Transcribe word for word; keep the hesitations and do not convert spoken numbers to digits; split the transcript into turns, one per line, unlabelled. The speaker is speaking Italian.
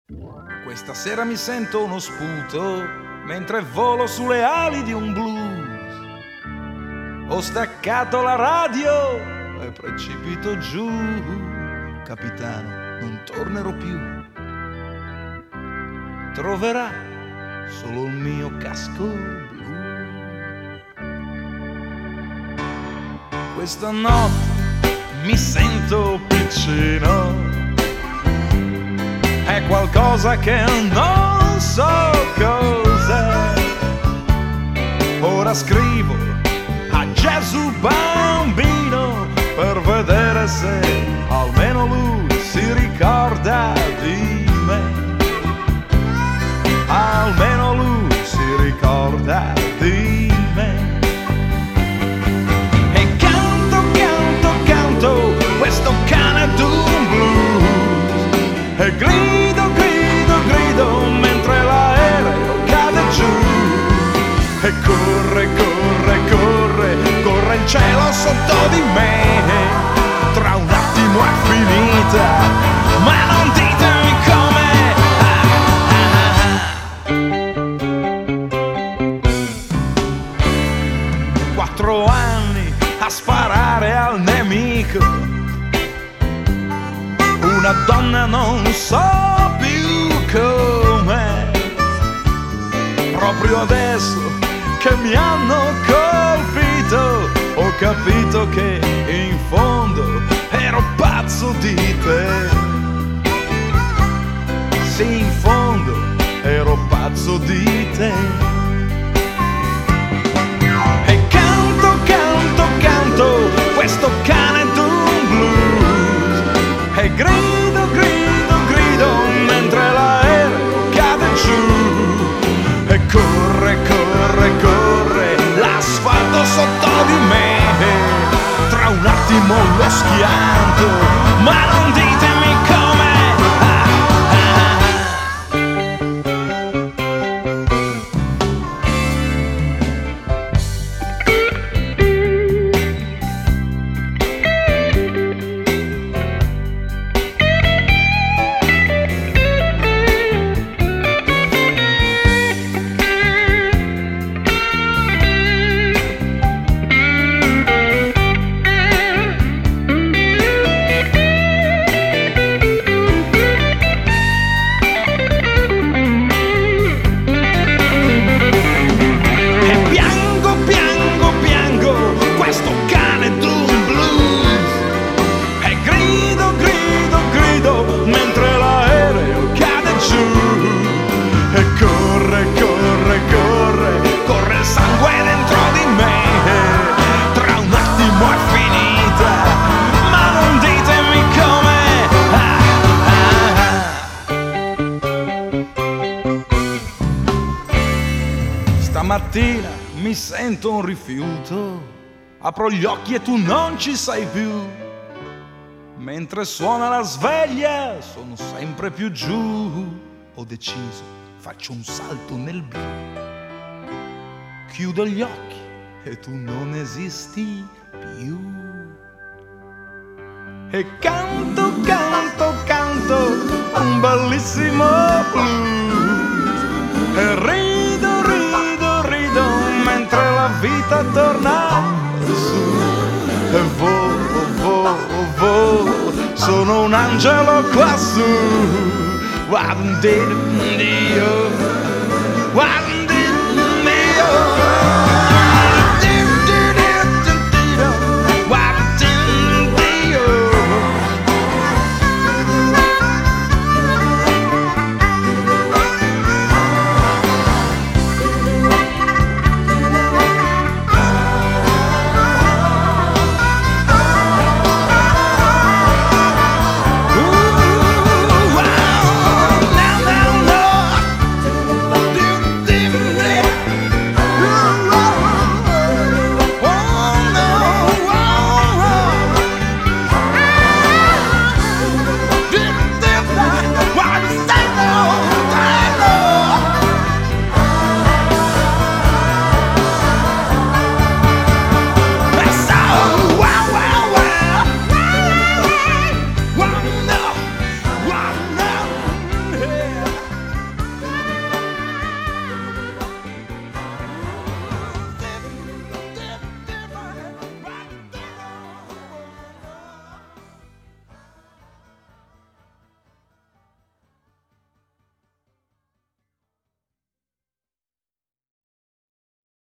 Questa sera mi sento uno sputo mentre volo sulle ali di un blues. Ho staccato la radio e precipito giù. Capitano, non tornerò più. Troverà solo il mio casco blu. Questa notte mi sento piccino. È qualcosa che non so cos'è. Ora scrivo a Gesù bambino per vedere se almeno lui si ricorda di me. Almeno lui si ricorda di me. E canto, canto, canto questo cane d'un blues. E grido, grido, grido mentre l'aereo cade giù. E corre, corre, corre, corre il cielo sotto di me. Tra un attimo è finita, ma non ditemi come. Quattro anni a sparare al nemico. Una donna non so più com'è. Proprio adesso che mi hanno colpito ho capito che in fondo ero pazzo di te. Sì, in fondo ero pazzo di te. E canto, canto, canto questo cane d'un blues. E grido, grido, grido mentre l'aereo cade giù. E corre, corre, corre l'asfalto sotto di me. Tra un attimo lo schianto, ma non ditemi come. Stamattina mi sento un rifiuto, apro gli occhi e tu non ci sei più. Mentre suona la sveglia sono sempre più giù. Ho deciso, faccio un salto nel blu. Chiudo gli occhi e tu non esisti più. E canto, canto, canto un bellissimo blues. E rido, rido, rido mentre la vita torna su. E volo, volo, volo, sono un angelo quassù. Guarda, Dio, guarda.